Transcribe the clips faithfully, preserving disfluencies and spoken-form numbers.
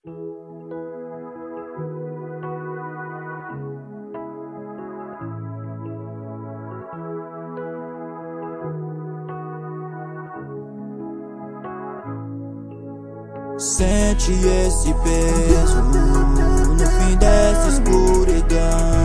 Sente esse peso no fim dessa escuridão,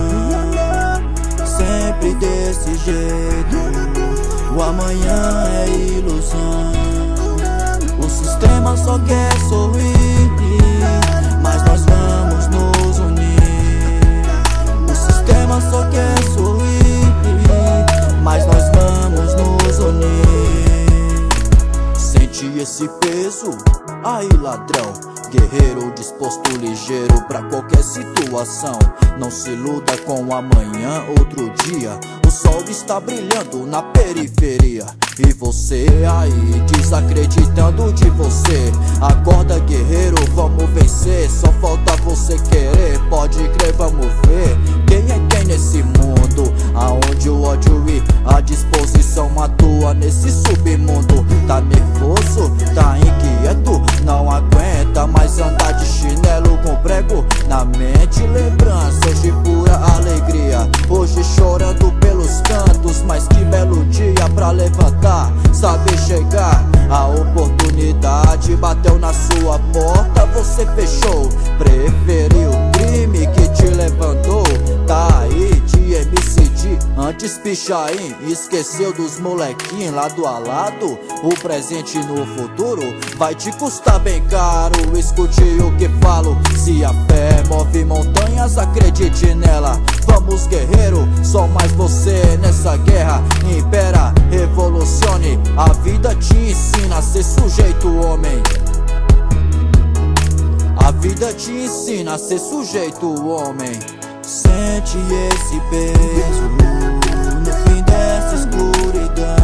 sempre desse jeito. O amanhã é ilusão. O sistema só quer sorrir, mas nós vamos nos unir. O sistema só quer sorrir, mas nós vamos nos unir. Sente esse peso? Aí, ladrão, guerreiro disposto, ligeiro pra qualquer situação. Não se iluda com o amanhã, outro dia. O sol está brilhando na periferia e você aí desacreditando de você. Acorda, guerreiro, vamos vencer. Só falta você querer, pode crer, vamos ver quem é quem nesse mundo, aonde o ódio e a disposição atua nesse submundo. Tá nervoso, tá inquieto, não aguenta mais andar de chinelo com prego na mente. Lembranças de pura alegria, hoje chorando pelos cantos, mas que belo dia pra levantar, saber chegar. A oportunidade bateu na sua porta, você fechou, preferiu o crime que te levantou. Tá aí de M C D, antes Pichain, esqueceu dos molequinhos lado a lado. O presente no futuro vai te custar bem caro. Escute o que falo, se a fé move montanhas, acredite nela. Vamos, guerreiro, só mais você nessa guerra. Impera, revolucione, a vida te ensina a ser sujeito homem. A vida te ensina a ser sujeito homem. Sente esse peso no fim dessa escuridão,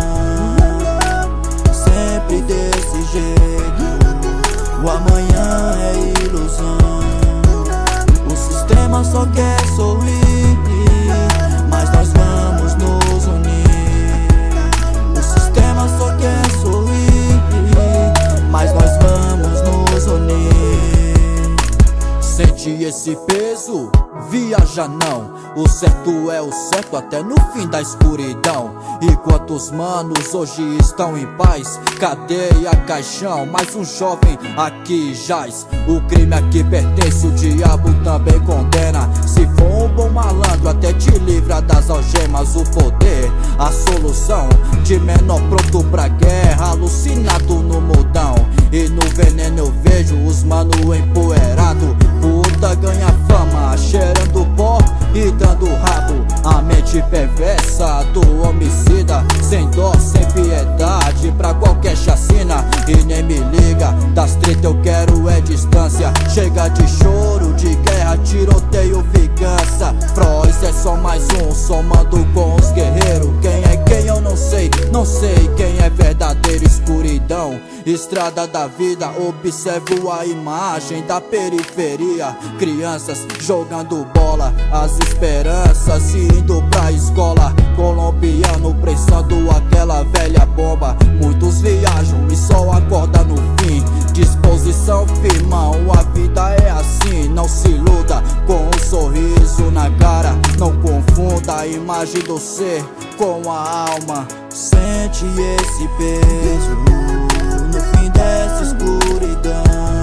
sempre desse jeito. O amanhã é ilusão. O sistema só quer sorrir, mas nós vamos nos unir. O sistema só quer sorrir, mas nós vamos nos unir. Sente esse peso? Viaja não, o certo é o certo até no fim da escuridão. E quantos manos hoje estão em paz? Cadeia, caixão, mais um jovem aqui jaz. O crime aqui pertence, o diabo também condena. Se for um bom malandro até te livra das algemas. O poder, a solução de menor pronto pra guerra, alucinado no mudão. E no veneno eu vejo os mano empoeirado. Puta ganha fama, cheirando pó e dando rabo. A mente perversa do homicida, sem dó, sem piedade pra qualquer chacina. E nem me liga, das treta eu quero é distância. Chega de choro, de guerra, tiroteio, vingança. Frois é só mais um, somando com os guerreiros. Quem é quem eu não sei, não sei quem é verdadeiro. Escuridão, estrada da vida, observo a imagem da periferia. Crianças jogando bola, as esperanças indo pra escola. Colombiano prensando aquela velha bomba. Muitos viajam e só acordam no fim. Disposição firmão, a vida é assim. Não se iluda com um sorriso na cara. Não confunda a imagem do ser com a alma. Sente esse peso no fim dessa escuridão,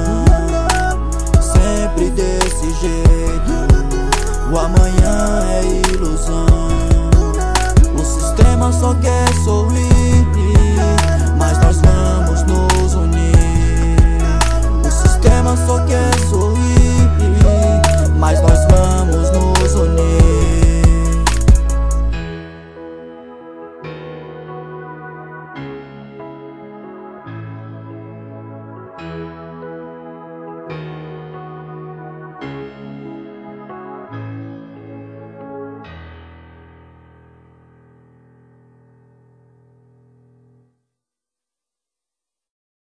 sempre desse jeito. O amanhã é ilusão. O sistema só quer sorrir,